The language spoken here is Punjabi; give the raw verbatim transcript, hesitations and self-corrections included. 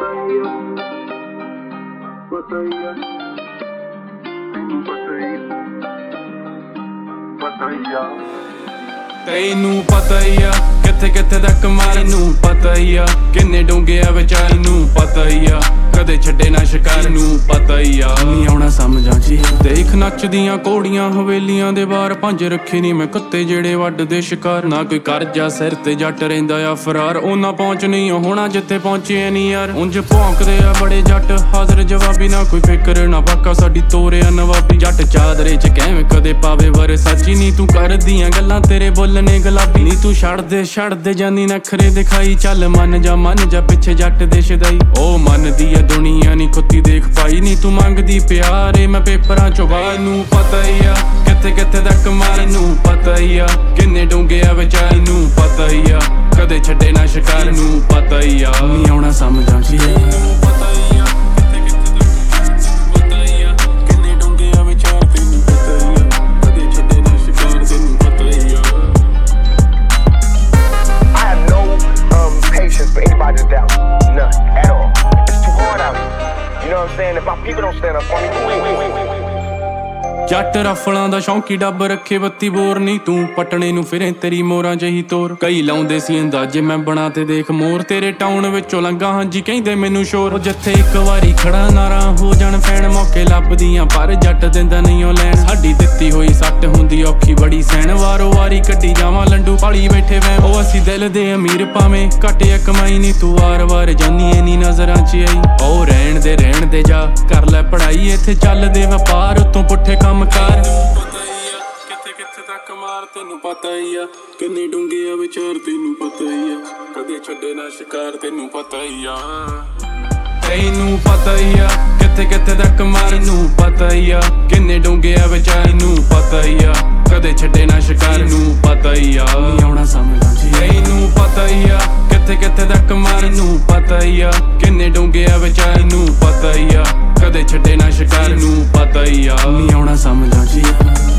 ਪਤਾ ਹੀ ਆ ਤੈਨੂੰ ਪਤਾ ਹੀ ਪਤਾ ਹੀ ਆ ਤੈਨੂੰ ਪਤਾ ਹੀ ਆ ਕਿੱਥੇ ਕਿੱਥੇ ਤੱਕ ਮਾਰੀ ਨੂੰ ਪਤਾ ਹੀ ਆ ਕਿੰਨੇ ਡੂੰਘੇ ਆ ਵਿਚਾਰੀ ਨੂੰ ਪਤਾ ਹੀ ਆ ਕਦੇ ਛੱਡੇ ਨਾ ਸ਼ਿਕਾਰ ਨੂੰ ਪਤਾ ਹੀ ਆ ਨਹੀਂ ਆਉਣਾ ਸਮਝਾਂ ਜੀ ਦੇਖ ਨੱਚਦੀਆਂ ਕੋੜੀਆਂ ਹਵੇਲੀਆਂ ਦੇ ਬਾਹਰ ਪੰਜ ਰੱਖੇ ਨਹੀਂ ਮੈਂ ਕੁੱਤੇ ਜਿਹੜੇ ਵੱਢਦੇ ਸ਼ਿਕਾਰ ਨਾ ਕੋਈ ਕਰਜ਼ਾ ਸਿਰ ਤੇ ਜੱਟ ਰਹਿੰਦਾ ਆ ਫਰਾਰ ਉਹਨਾਂ ਪਹੁੰਚ ਨਹੀਂ ਹੋਣਾ ਜਿੱਥੇ ਪਹੁੰਚੇ ਨਹੀਂ ਯਾਰ ਉਂਝ ਭੌਂਕਦੇ ਆ ਬੜੇ ਜੱਟ ਹਾਜ਼ਰ ਜਵਾਬੀ ਨਾ ਕੋਈ ਫਿਕਰ ਨਾ ਬਾਕਾ ਸਾਡੀ ਤੋਰਿਆ ਨਵਾਬੀ ਜੱਟ ਚਾਦਰੇ ਚ ਕਿਵੇਂ ਕਦੇ ਪਾਵੇ ਵਰ ਸੱਚੀ ਨਹੀਂ ਤੂੰ ਕਰਦੀਆਂ ਗੱਲਾਂ ਤੇਰੇ ਬੋਲਣੇ ਗੁਲਾਬੀ ਨਹੀਂ ਤੂੰ ਛੱਡਦੇ ਛੱਡਦੇ ਜਾਂਦੀ ਨਖਰੇ ਦਿਖਾਈ ਚੱਲ ਮੰਨ ਜਾ ਮੰਨ ਜਾ ਪਿੱਛੇ ਜੱਟ ਦੇ ਸ਼ਦਾਈ ਉਹ ਮੰਨਦੀ ਆ ਦੁਨੀਆ ਨੀ ਖੁੱਤੀ ਦੇਖ ਪਾਈ ਨੀ ਤੂੰ ਮੰਗਦੀ ਪਿਆਰੇ ਮੈਂ ਪੇਪਰਾਂ ਚੋਂ ਬਾਹਰ ਨੂੰ ਪਤਾ ਹੀ ਆ ਕਿੱਥੇ ਕਿੱਥੇ ਤੱਕ ਮਾਰ ਨੂੰ ਪਤਾ ਹੀ ਆ ਕਿੰਨੇ ਡੂੰਘੇ ਆ ਵਿਚਾਰੀ ਨੂੰ ਪਤਾ ਹੀ ਆ ਕਦੇ ਛੱਡੇ ਨਾ ਸ਼ਿਕਾਰ ਨੂੰ ਪਤਾ ਹੀ ਆ ਨਹੀਂ ਆਉਣਾ ਸਮਝਾਂ ਜੀ ਪਤਾ ਹੀ ਆ ਕਿੱਥੇ ਕਿੱਥੇ ਤੱਕ ਪਤਾ ਹੀ ਆ ਕਿੰਨੇ ਡੂੰਘੇ ਆ ਵਿਚਾਰ ਤੈਨੂੰ ਪਤਾ ਹੀ ਆ ਕਦੇ ਛੱਡੇ ਨਾ ਸ਼ਿਕਾਰ ਤੈਨੂੰ ਪਤਾ ਹੀ ਆ I have no um, patience for anybody to doubt. None at all. It's too hard out here. You know what I'm saying? If my people don't stand up for me, who will? ਜੱਟ ਰਫਲਾਂ ਦਾ ਸ਼ੌਂਕੀ ਡੱਬ ਰੱਖੇ ਬੱਤੀ ਬੋਰ ਨਹੀਂ ਤੂੰ ਪਟਣੇ ਨੂੰ ਫਿਰੇ ਤੇਰੀ ਮੋਰਾਂ ਜਹੀ ਤੋਰ ਕਈ ਲਾਉਂਦੇ ਸੀ ਅੰਦਾਜ਼ੇ ਮੈਂ ਬਣਾ ਤੇ ਦੇਖ ਮੋਰ ਤੇਰੇ ਟਾਊਨ ਵਿੱਚੋਂ ਲੰਘਾ ਹਾਂਜੀ ਕਹਿੰਦੇ ਮੈਨੂੰ ਸ਼ੋਰ ਉਹ ਜਿੱਥੇ ਇੱਕ ਵਾਰੀ ਖੜਾ ਨਾਰਾ ਹੋ ਜਾਣ ਫੈਨ ਮੌਕੇ ਲੱਭਦੀਆਂ ਪਰ ਜੱਟ ਦਿੰਦਾ ਨਹੀਂ ਉਹ ਲੈਣ ਸਾਡੀ ਦਿੱਤੀ ਹੋਈ ਸੱਟ ਹੁੰਦੀ ਔਖੀ ਬੜੀ ਸੈਣ ਵਾਰੋ ਵਾਰੀ ਕੱਢੀ ਜਾਵਾਂ ਲੰਡੂ ਪਾਲੀ ਬੈਠੇ ਵੈ ਉਹ ਅਸੀਂ ਦਿਲ ਦੇ ਅਮੀਰ ਭਾਵੇਂ ਘਟਿਆ ਕਮਾਈ ਨਹੀਂ ਤੂੰ ਵਾਰ ਵਾਰ ਜਾਨੀ ਐ ਨੀ ਨਜ਼ਰਾਂ ਚ ਆਈ ਉਹ ਰਹਿਣ ਦੇ ਰਹਿਣ ਦੇ ਜਾ ਕਰ ਲੈ ਪੜਾਈ ਇੱਥੇ ਚੱਲਦੇ ਵਪਾਰ ਉਤੋਂ ਪੁੱਠੇ ਕੰਮ ਕਰ ਪਤਾ ਹੀ ਆ ਕਿੱਥੇ ਕਿੱਥੇ ਤੱਕ ਮਾਰ ਤੈਨੂੰ ਪਤਾ ਹੀ ਆ ਕਿੰਨੇ ਡੂੰਘੇ ਆ ਵਿਚਾਰ ਤੈਨੂੰ ਪਤਾ ਹੀ ਆ ਕਦੇ ਛੱਡੇ ਨਾ ਸ਼ਿਕਾਰ ਤੈਨੂੰ ਪਤਾ ਹੀ ਆ ਤੈਨੂੰ ਪਤਾ ਹੀ ਆ ਕਿੱਥੇ ਕਿੱਥੇ ਤੱਕ ਮਾਰ ਨੂੰ ਪਤਾ ਹੀ ਆ ਕਿੰਨੇ ਡੂੰਘੇ ਆ ਵਿਚਾਰ ਨੂੰ ਪਤਾ ਹੀ ਆ ਕਦੇ ਛੱਡੇ ਨਾ ਸ਼ਿਕਾਰ ਨੂੰ ਪਤਾ ਹੀ ਆ ਨਹੀਂ ਆਉਣਾ ਸਮਝਾਂ ਜੀ ਤੈਨੂੰ ਪਤਾ ਹੀ ਆ ਕਿੱਥੇ ਕਿੱਥੇ ਤੱਕ ਮਾਰ ਨੂੰ ਪਤਾ ਹੀ ਆ ਕਿੰਨੇ ਡੂੰਘੇ ਆ ਵਿਚਾਰ ਨੂੰ ਪਤਾ ਹੀ ਆ ਕਦੇ ਛੱਡੇ ਨਾ ਸ਼ਿਕਾਰ ਨੂੰ ਪਤਾ ਹੀ ਆ ਨਹੀਂ ਆਉਣਾ ਸਮਝਾਂ ਜੀ